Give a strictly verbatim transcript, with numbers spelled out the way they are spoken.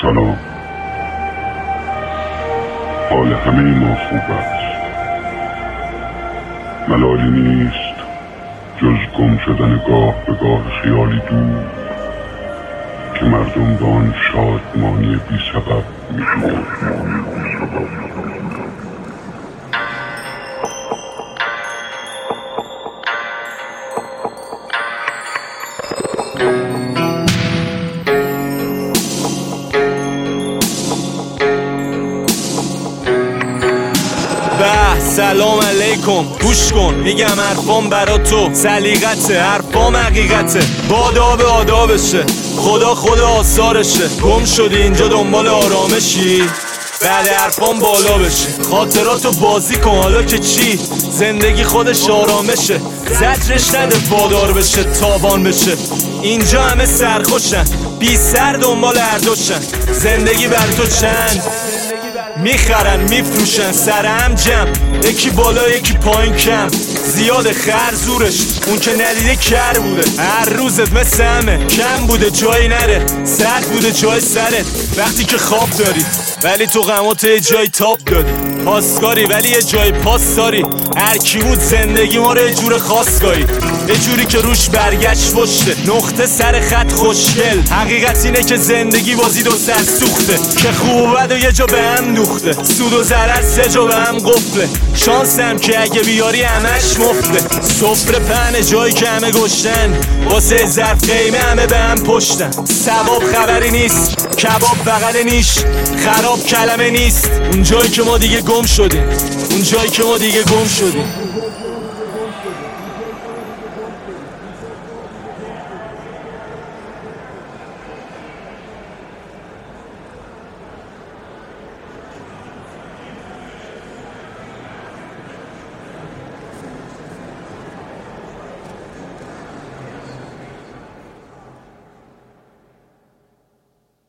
سلام. حال همه ما خوب است. ملالی نیست جز گم شدن گاه به گاه خیالی دور که مردم به آن شادمانی بی سبب می‌شمارند. سلام علیکم، گوش کن میگم حرفام برا تو سلیقته، حرفام حقیقته، باداب آدابشه، خدا خدا آثارشه. گم شدی اینجا دنبال آرامشی، بعد حرفام بالا بشه. خاطراتو بازی کن حالا که چی، زندگی خودش آرامشه. زجرش نده وادار بشه تاوان بشه. اینجا همه سرخوشن، بی سر دنبال اردوشن. زندگی بر تو چند میخرن میفروشن، سر هم جمع، یکی بالا یکی پایین کم. زیاد خر زورش، اون که ندیده کر بوده. هر روزت مثل همه، کم بوده جایی نره، سرد بوده جای سرت وقتی که خواب داری، ولی تو غماتو یه جای تاب دادی. پاسکاری ولی یه جای پاس داری. هر کی بود زندگی ما رو یه جور خاص گاهی، یه جوری که روش برگشت پشته، نقطه سر خط خوشگل. حقیقت اینه که زندگی بازی دو سر سوخته، که خوب و بد و یه جا به هم نوخته، سود و ضرر سه جا به هم قفله. شانسم که اگه بیاری همش مفته. سفره پهنه جایی که همه گشتن، واسه ظرف قیمه همه به هم پشتن. ثواب خبری نیست، کباب بغل نیش، خراب کلمه نیست. اون جایی که ما دیگه گم شدیم، اون جایی که ما دیگه گم شدیم.